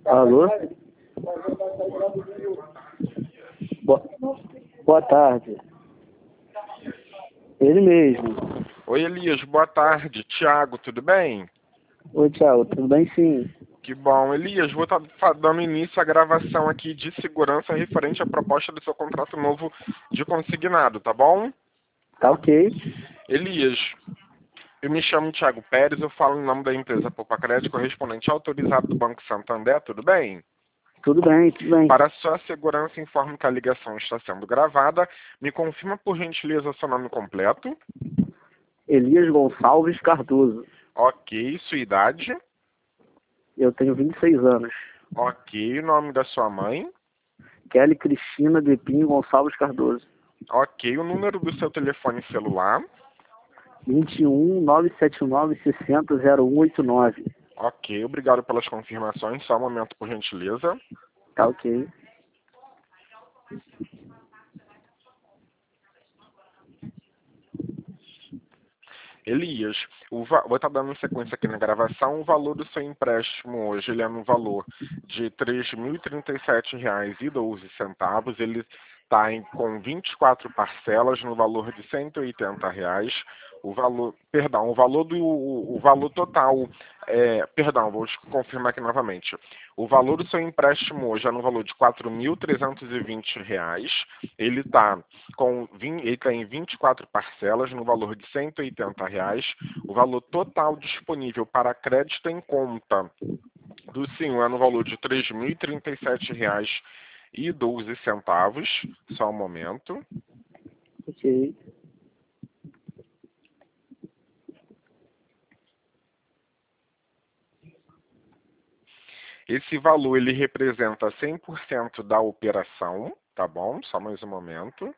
Alô? Boa tarde. Ele mesmo. Oi, Elias, boa tarde. Tiago, tudo bem? Oi, Thiago, tudo bem? Sim. Que bom. Elias, vou estar dando início à gravação aqui de segurança referente à proposta do seu contrato novo de consignado, tá bom? Tá ok. Elias, eu me chamo Tiago Pérez, eu falo em nome da empresa Poupa-Crédito, correspondente autorizado do Banco Santander, tudo bem? Tudo bem, tudo bem. Para sua segurança, informo que a ligação está sendo gravada. Me confirma, por gentileza, seu nome completo. Elias Gonçalves Cardoso. Ok, sua idade. Eu tenho 26 anos. Ok, o nome da sua mãe. Kelly Cristina de Pinho Gonçalves Cardoso. Ok, o número do seu telefone celular. 21 979 60 0189. Ok, obrigado pelas confirmações. Só um momento, por gentileza. Tá ok. Elias, vou estar dando sequência aqui na gravação. O valor do seu empréstimo hoje ele é no valor de R$ 3.037,12. Ele está com 24 parcelas no valor de R$ 180. O valor total, vou confirmar aqui novamente. O valor do seu empréstimo hoje é no valor de R$ 4.320. Ele está em 24 parcelas no valor de R$ 180. O valor total disponível para crédito em conta do senhor é no valor de R$ 3.037,12. Só um momento. Ok. Esse valor ele representa 100% da operação, tá bom? Só mais um momento.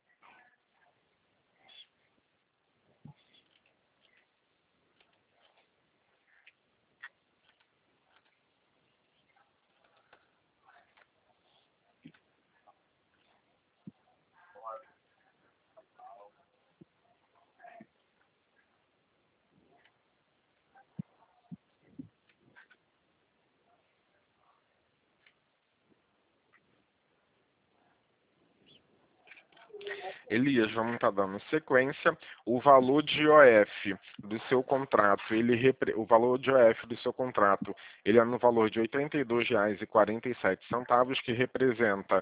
Elias, vamos estar dando sequência. O valor de IOF do seu contrato, o valor de IOF do seu contrato, ele é no valor de R$ 82,47, que representa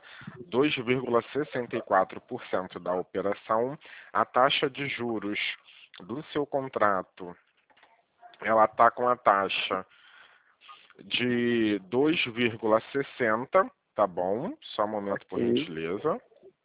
2,64% da operação. A taxa de juros do seu contrato, ela está com a taxa de 2,60, tá bom? Só um momento, por Ok. gentileza.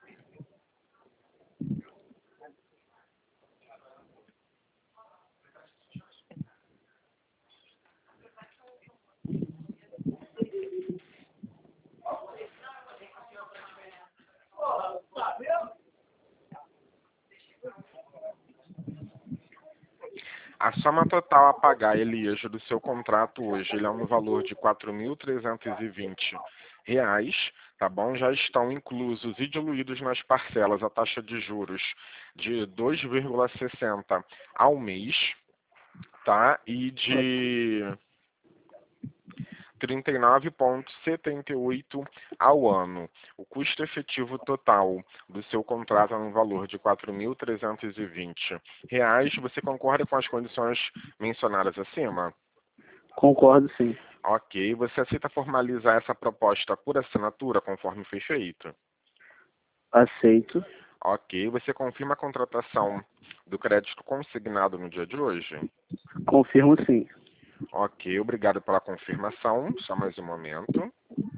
A soma total a pagar, Elias, do seu contrato hoje, ele é no valor de R$ 4.320, tá bom? Já estão inclusos e diluídos nas parcelas a taxa de juros de 2,60 ao mês, tá? E de 39,78 ao ano. O custo efetivo total do seu contrato é no valor de R$ 4.320. Você concorda com as condições mencionadas acima? Concordo, sim. Ok. Você aceita formalizar essa proposta por assinatura, conforme foi feito? Aceito. Ok. Você confirma a contratação do crédito consignado no dia de hoje? Confirmo, sim. Ok. Obrigado pela confirmação. Só mais um momento.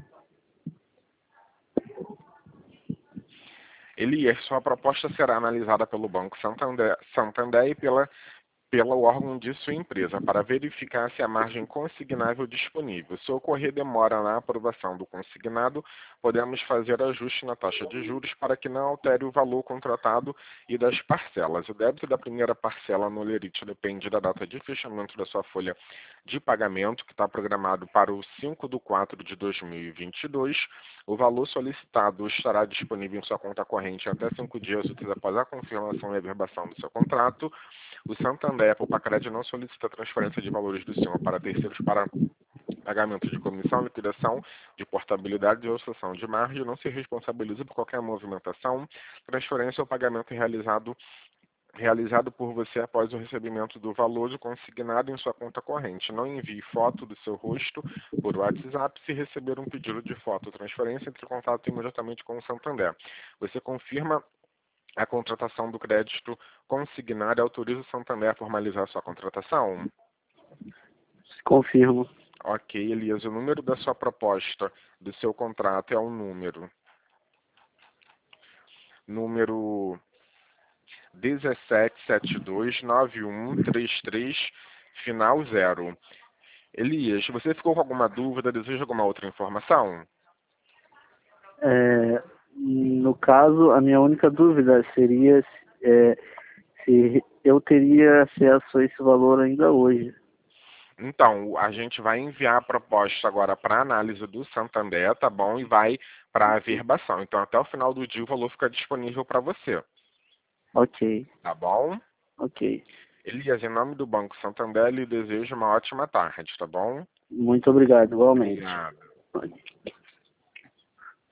Elias, sua proposta será analisada pelo Banco Santander e pelo órgão de sua empresa para verificar se a margem consignável disponível. Se ocorrer demora na aprovação do consignado, podemos fazer ajuste na taxa de juros para que não altere o valor contratado e das parcelas. O débito da primeira parcela no lerite depende da data de fechamento da sua folha de pagamento, que está programado para o 5/4 de 2022. O valor solicitado estará disponível em sua conta corrente até 5 dias úteis após a confirmação e averbação do seu contrato. O Santander, Poupa-Crédito, não solicita transferência de valores do senhor para terceiros para Pagamento de comissão, liquidação de portabilidade e oscilação de margem, não se responsabiliza por qualquer movimentação, transferência ou pagamento realizado por você após o recebimento do valor consignado em sua conta corrente. Não envie foto do seu rosto por WhatsApp. Se receber um pedido de foto ou transferência, entre em contato imediatamente com o Santander. Você confirma a contratação do crédito consignado e autoriza o Santander a formalizar sua contratação? Confirmo. Ok, Elias. O número da sua proposta, do seu contrato, é o número 17729133, final 0. Elias, você ficou com alguma dúvida? Deseja alguma outra informação? No caso, a minha única dúvida seria se eu teria acesso a esse valor ainda hoje. Então, a gente vai enviar a proposta agora para análise do Santander, tá bom? E vai para averbação. Então, até o final do dia o valor fica disponível para você. Ok, Tá bom? ok. Elias, em nome do Banco Santander, lhe desejo uma ótima tarde, tá bom? Muito obrigado, igualmente. Obrigado.